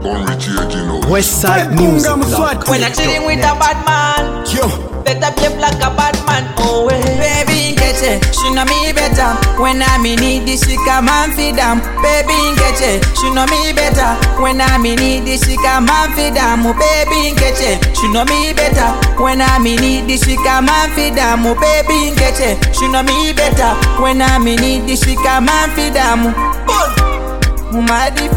Westside Music Blog. When I chilling with a bad man, better behave like a bad man. Oh, baby, get it. She know me better. When I'm in need, she come and feed them. Baby, get it. She know me better. When I'm in need, she come and feed them. Oh, baby, get it. She know me better. When I'm in need, she come and feed them. Oh, baby, get it. She know me better. When I'm in need, she come and feed them. Baby,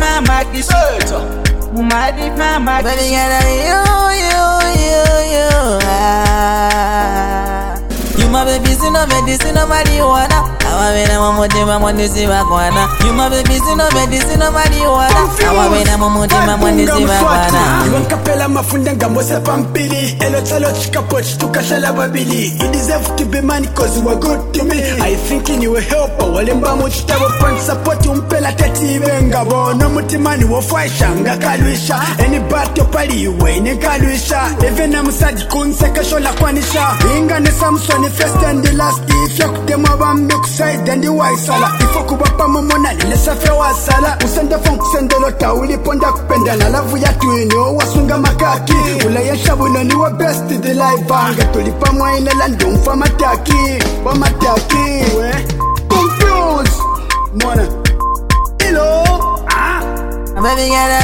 you my baby, see no medicine, no marijuana. Awa wena mamutima mwandisi wakwana. You my baby, see no medicine, no marijuana. Awa wena mamutima mwandisi wakwana. Iwan kapela mafunda ngamose pampili. Elo talo chika poch tukashala babili. You deserve to be man cause you were good to me. I thinking you were helper. Walemba muchita wapon support umpela teti wengabo. No mutimani wafaisha nga kaluisha. Any battle pali uwe ine kaluisha. Even na musadi kunseka shola kwanisha. Inga ne Samson first and the last. If you them one milk side and the white sala. If you kubapa momona lesa fewa sala. Usende funk sende lota uliponda kupenda na lavu ya tuinyo wasunga makaki. Ula ya shabuno ni wa best the life banga. Tulipa mwaine lando mfa mataki. Wa mataki confused mwana hello Baby girl,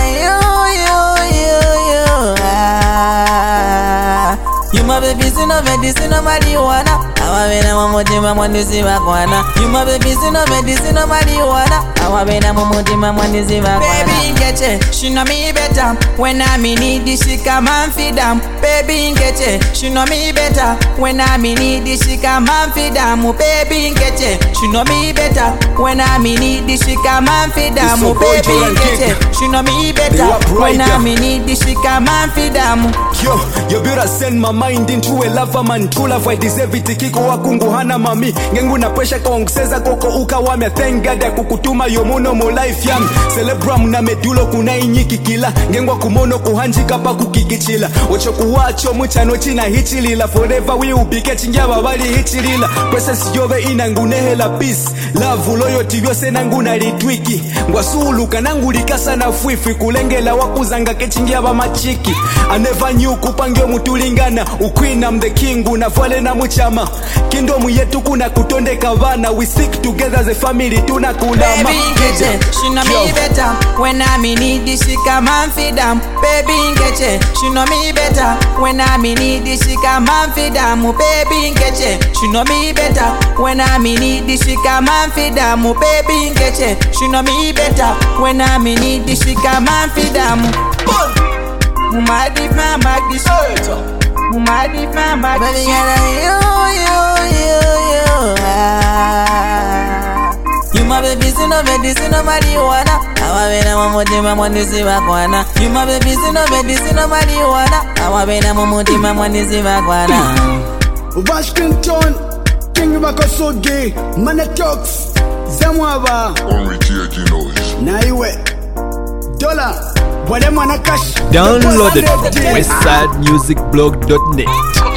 you my baby, see no medicine, no marijuana. Awa wena mamutima mwandisi wakwana. You my baby, see no medicine, no marijuana. Awa wena mamutima mwandisi wakwana. Baby, get it. She know me better. When I'm in need, she come and feed them. Baby, get it. She know me better. When I'm in need, she come and feed them. Baby, get it. She know me better. When I'm in need, she come and feed them. Baby, get it. She know me better. When I'm in need, she come and feed them. Yo, you better send my mind into a lover man. True love, I deserve it. Kiko wakungu hana mami. Ngengu na pressure kongkseza koko uka wame. Thank God ya kukutuma yomuno mo life yam. Celebram na medulo kuna inyiki kila. Ngengwa kumono kuhanjika pa kukikichila. Ocho kuwacho muchano china hichilila. Forever we ubike chingia wawali hichilila. Presence yove inangunehela peace. Love loyalty yose nanguna litwiki. Ngwasulu kanangu likasa na fwifi. Kulengela wakuzanga kechingia wa machiki. I never knew kupangyo mutulingana. Uqueen I'm the king unafale na muchama. Kingdom yetu kuna kutonde kavana. We stick together as a family tunakundama. Baby get it, she know me better. When I'm in need, she come and feed them. Baby get it, she know me better. When I'm in need, she come and feed them. Baby get it, she know me better. When I'm in need, she come and feed them. Baby get it, she know me better. When I'm in need, she come and feed them. Baby you my baby, see no medicine, no marijuana. Awa wena mamutima mwandisi wakwana. You my baby, see no medicine, no marijuana. Awa wena mamutima mwandisi wakwana. Washington King Bakosogi Manetox Zamwaba na iwe Dollar Wale mwana cash. Downloaded from westsidemusicblog.net.